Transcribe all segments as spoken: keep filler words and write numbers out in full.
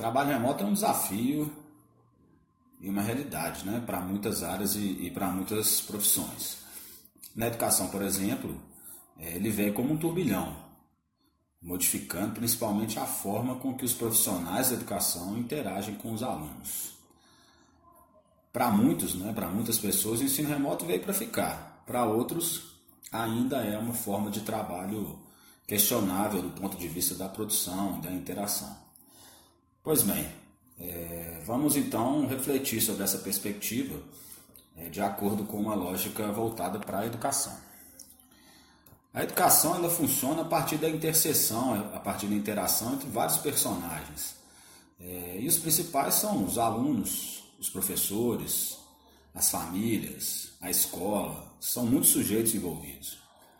trabalho remoto é um desafio e uma realidade, né, para muitas áreas e, e para muitas profissões. Na educação, por exemplo, ele veio como um turbilhão, modificando principalmente a forma com que os profissionais da educação interagem com os alunos. Para muitos, né, para muitas pessoas, o ensino remoto veio para ficar. Para outros, ainda é uma forma de trabalho questionável do ponto de vista da produção e da interação. Pois bem, é, vamos então refletir sobre essa perspectiva é, de acordo com uma lógica voltada para a educação. A educação ela funciona a partir da interseção, a partir da interação entre vários personagens. É, e os principais são os alunos, os professores, as famílias, a escola, são muitos sujeitos envolvidos.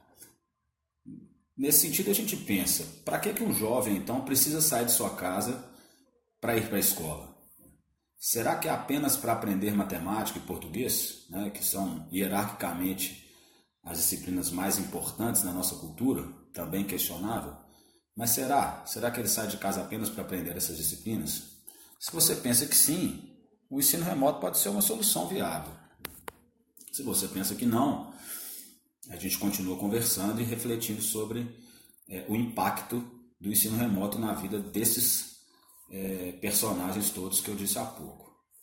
Nesse sentido a gente pensa, para que, que um jovem então precisa sair de sua casa para ir para a escola? Será que é apenas para aprender matemática e português, né, que são hierarquicamente as disciplinas mais importantes na nossa cultura, também questionável? Mas será? Será que ele sai de casa apenas para aprender essas disciplinas? Se você pensa que sim, o ensino remoto pode ser uma solução viável. Se você pensa que não, a gente continua conversando e refletindo sobre é, o impacto do ensino remoto na vida desses é, personagens todos que eu disse há pouco.